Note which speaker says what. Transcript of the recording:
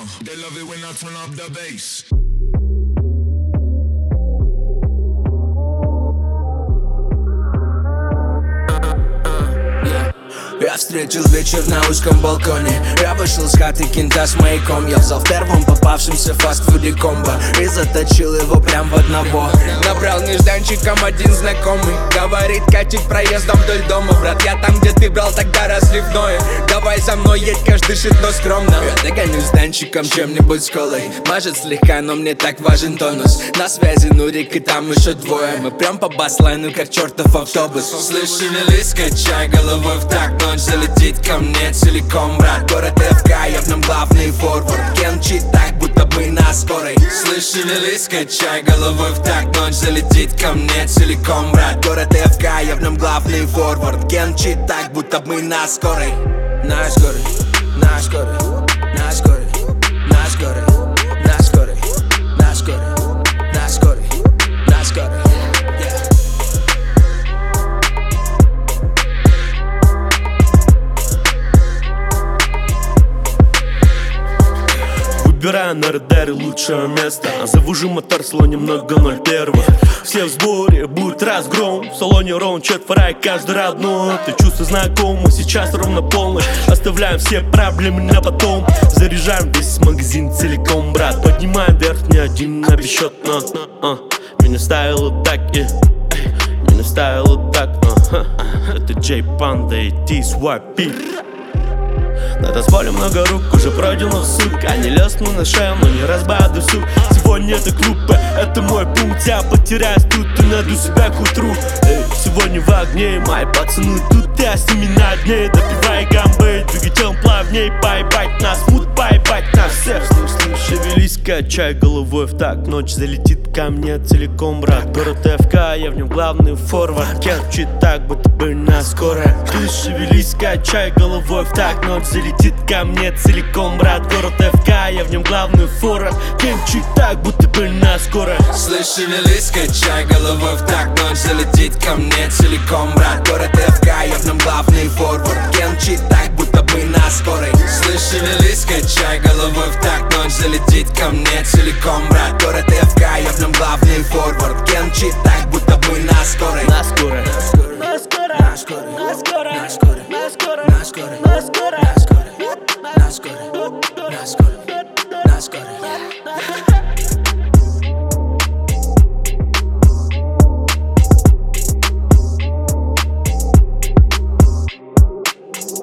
Speaker 1: They love it when I turn up the bass.
Speaker 2: Я встретил вечер на узком балконе. Я вышел с хаты кента с маяком. Я взял в первом попавшемся фастфуде комбо и заточил его прям в одного. Набрал нежданчиком один знакомый. Говорит, катить проездом вдоль дома. Брат, я там, где ты брал тогда разливное. Давай за мной едь, каждый дышит, но скромно. Я догоню с данчиком чем-нибудь с колой. Мажет слегка, но мне так важен тонус. На связи Нурик и там еще двое. Мы прям по баслайну, как чертов автобус. Слышь, шевелись, качай головой в такт. Ночь залетит ко мне целиком, брат. Город ФК, я в нем главный форвард. Кенчит так, будто бы на скорой. Слышь, шевелись, качай головой в такт. Ночь залетит ко мне целиком, брат. Город ФК, я в нем главный форвард. Кенчит так, будто бы на скорой. На скорой, на скорой, на скорой, на скорой, на скорой, на скорой, на скорой, на скорой.
Speaker 3: Выбираю на радаре лучшее место. Завожу мотор в салоне много 01. Все в сборе, будет разгром. В салоне ровно четверо, каждый родной. Это чувство знакомо, сейчас ровно полночь. Оставляем все проблемы на потом. Заряжаем весь магазин целиком, брат. Поднимаем вверх, ни один обесчет. Меня ставило так, меня ставило так. Это Джей Панда и T-Swap. На танцполе много рук, уже пройдено, сука. Не лезну на шею, но не разбавлю сук. Сегодня это группа, это мой путь. Я потеряюсь тут и найду себя к утру. Сегодня в огне, мои пацаны тут. Я с ними на дне, допивай гамбы. Двигателем плавней, поебать нас, мут, поебать нас всех. Слышь, шевелись, качай головой в такт. Ночь залетит ко мне целиком, брат. Город ФК, я в нем главный форвард. Кенчит так, будто бы на скорой. Слышь, шевелись, качай головой в такт. Ночь залетит ко мне целиком, брат. Город ФК, я в нем главный форвард. Кенчит так, будто бы на скорой.
Speaker 2: Слышь, шевелись, качай головой в такт. Ночь залетит ко мне целиком, брат. Город ФК, я в нем главный форвард. Кенчит так, будто бы на скорой. Слышь, шевелись, качай головой в такт. Ночь залетит ко мне целиком, брат. Город ФК, я в нем главный форвард. Кенчит так, будто бы на скорой.
Speaker 3: На скорой.